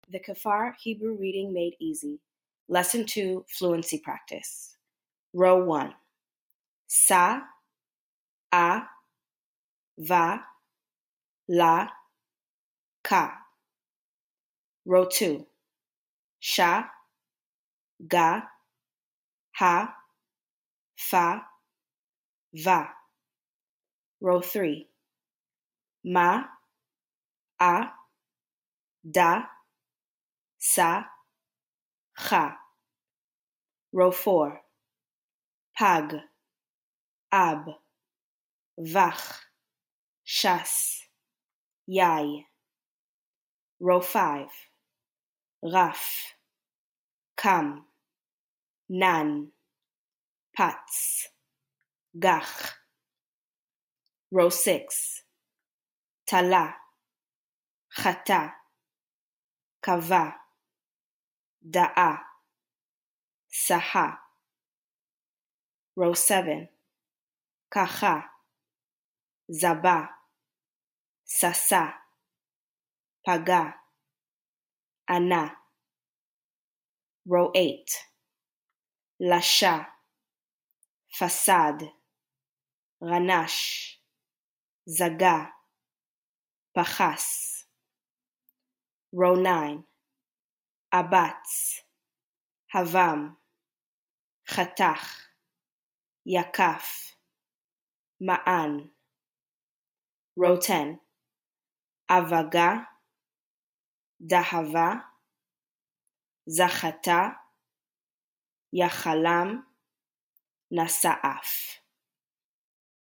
The Kafar Hebrew Reading Made Easy. Lesson 2, Fluency Practice. Row 1. Sa, a, va, la, ka. Row 2. Sha, ga, ha, fa, va. Row 3. Ma, a, da, sa, cha. Row 4. Pag, ab, vach, shas, yai. Row 5. Raf, kam, nan, patz, gach. Row 6. Tala, chata, kava, da'a, saha. Row 7. Kacha, zaba, sasa, paga, ana. Row 8. Lasha, fasad, ranash, zaga, pachas. Row 9. Abatz, havam, chatach, yakaf, ma'an. Row 10. Avaga, dahava, zachata, yachalam, nasa'af.